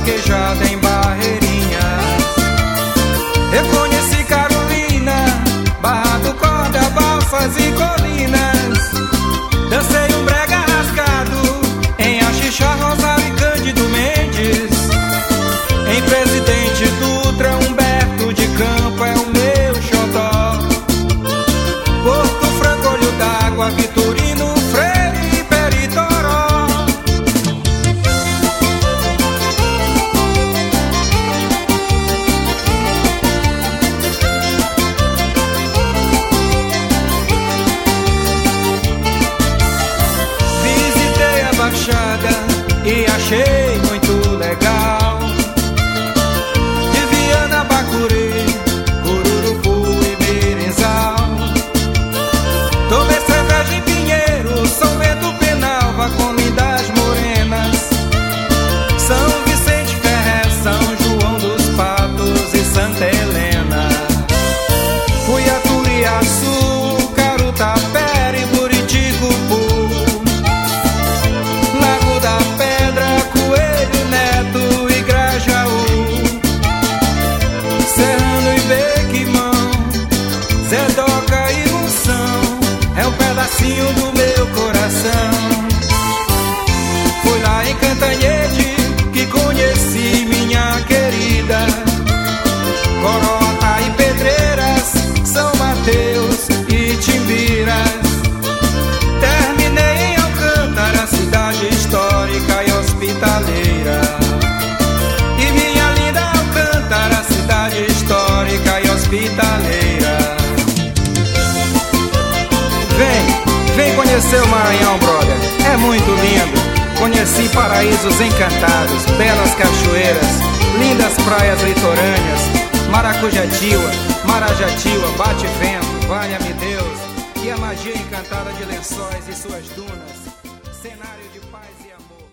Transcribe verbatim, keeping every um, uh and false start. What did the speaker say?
vaquejada em Barreirinhas. Eu conheci Carolina, Barra do Corda, Balsas e Colinas. Dancei um brega rasgado em Axixá, Rosário e Cândido Mendes. Em Presidente Dutra, Humberto de Campo é o meu xodó. Porto Franco, Olho d'Água, Vitorino Freire e Peritoró. Visitei a Baixada e achei muito legal. De Viana, Bacuri, Cururupu e Mirinzal. Tomei cerveja em Pinheiro, São Bento, Penalva, com lindas morenas. São Vicente Ferré, São João dos Patos e Santa Helena. Fui a Turiaçu, Carutapera e Buriticupu. Lago da Pedra, Coelho Neto e Grajaú. Serrano e Bequimão, Zedoca e Monção, é um pedacinho do meu coração. Foi lá em Cantanhede que conheci minha querida. Coroa e Pedreiras, São Mateus e Timbiras. Terminei em Alcântara, cidade histórica e hospitaleira. E minha linda Alcântara, cidade histórica e hospitaleira. Vem, vem conhecer o Maranhão, brother, é muito lindo. Conheci paraísos encantados, belas cachoeiras, lindas praias litorâneas, Maracujatiba, Marajatiba, bate vento, valha-me Deus, e a magia encantada de Lençóis e suas dunas, cenário de paz e amor.